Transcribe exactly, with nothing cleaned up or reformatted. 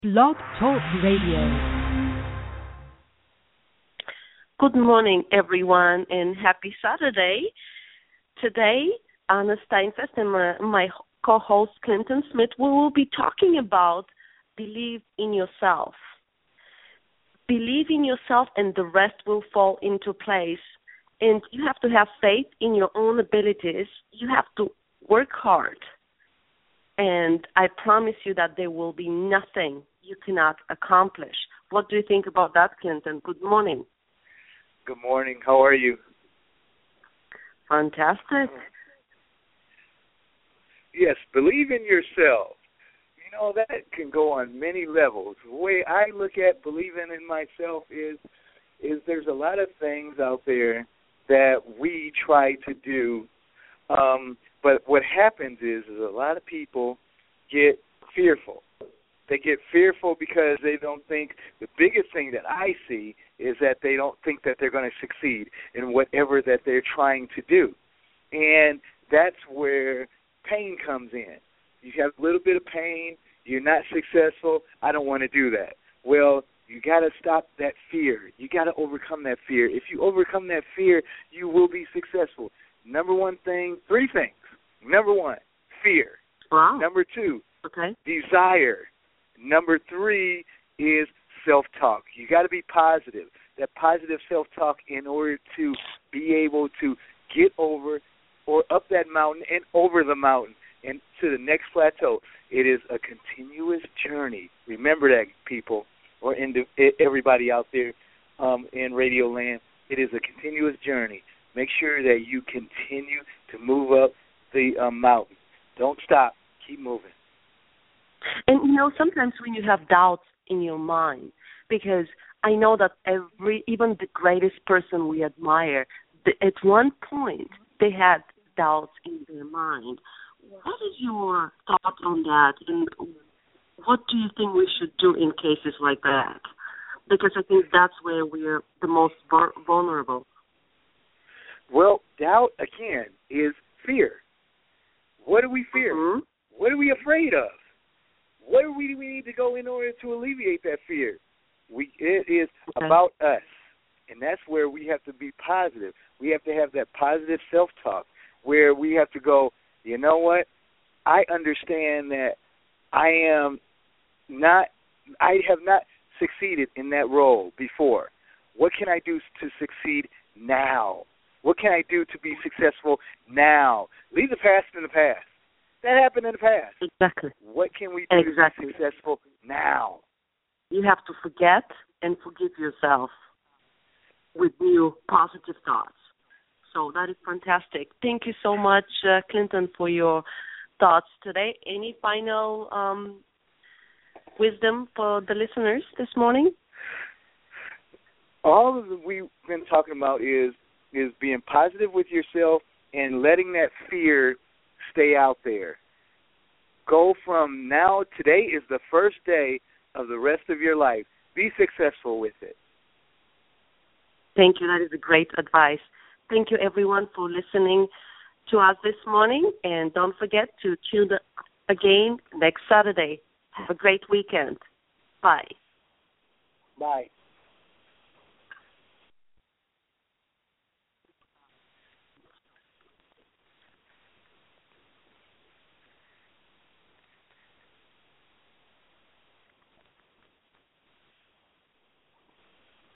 Blog Talk Radio. Good morning, everyone, and happy Saturday. Today, Anna Steinfest and my, my co-host Clinton Smith, we will be talking about believe in yourself. Believe in yourself and the rest will fall into place. And you have to have faith in your own abilities. You have to work hard. And I promise you that there will be nothing you cannot accomplish. What do you think about that, Clinton? Good morning. Good morning. How are you? Fantastic. Yes, believe in yourself. You know, that can go on many levels. The way I look at believing in myself is, is there's a lot of things out there that we try to do, um, but what happens is, is a lot of people get fearful. They get fearful because they don't think, the biggest thing that I see is that they don't think that they're going to succeed in whatever that they're trying to do. And that's where pain comes in. You have a little bit of pain, you're not successful, I don't want to do that. Well, you got to stop that fear. You got to overcome that fear. If you overcome that fear, you will be successful. Number one thing, three things. Number one, fear. Wow. Number two, okay. desire. Number three is self-talk. You got to be positive. That positive self-talk in order to be able to get over or up that mountain and over the mountain and to the next plateau. It is a continuous journey. Remember that, people, or in the, everybody out there um, in Radio Land. It is a continuous journey. Make sure that you continue to move up the um, mountain. Don't stop. Keep moving. And, you know, sometimes when you have doubts in your mind, because I know that every, even the greatest person we admire, the, at one point they had doubts in their mind. What is your thought on that, and what do you think we should do in cases like that? Because I think that's where we're the most vulnerable. Well, doubt, again, is fear. What do we fear? Mm-hmm. What are we afraid of? What do we, do we need to go in order to alleviate that fear? We, it is okay. about us, and that's where we have to be positive. We have to have that positive self-talk where we have to go, you know what, I understand that I am not, I have not succeeded in that role before. What can I do to succeed now? What can I do to be successful now? Leave the past in the past. That happened in the past. Exactly. What can we do exactly. to be successful now? You have to forget and forgive yourself with new positive thoughts. So that is fantastic. Thank you so much, uh, Clinton, for your thoughts today. Any final um, wisdom for the listeners this morning? All of that we've been talking about is is being positive with yourself and letting that fear stay out there. Go from now, today is the first day of the rest of your life. Be successful with it. Thank you. That is a great advice. Thank you, everyone, for listening to us this morning. And don't forget to tune again next Saturday. Have a great weekend. Bye. Bye.